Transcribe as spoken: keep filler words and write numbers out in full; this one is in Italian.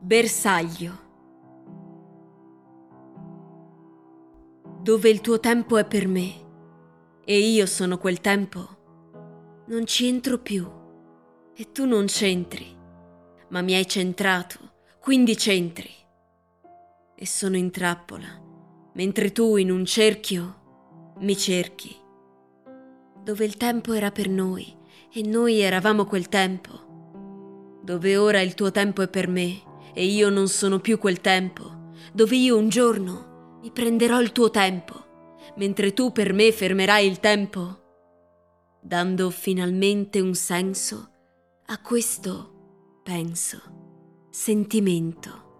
Bersaglio. Dove il tuo tempo è per me e io sono quel tempo, non ci entro più e tu non c'entri, ma mi hai centrato, quindi c'entri. E sono in trappola, mentre tu in un cerchio mi cerchi. Dove il tempo era per noi e noi eravamo quel tempo. Dove ora il tuo tempo è per me e io non sono più quel tempo. Dove io un giorno mi prenderò il tuo tempo, mentre tu per me fermerai il tempo, dando finalmente un senso a questo, penso, sentimento.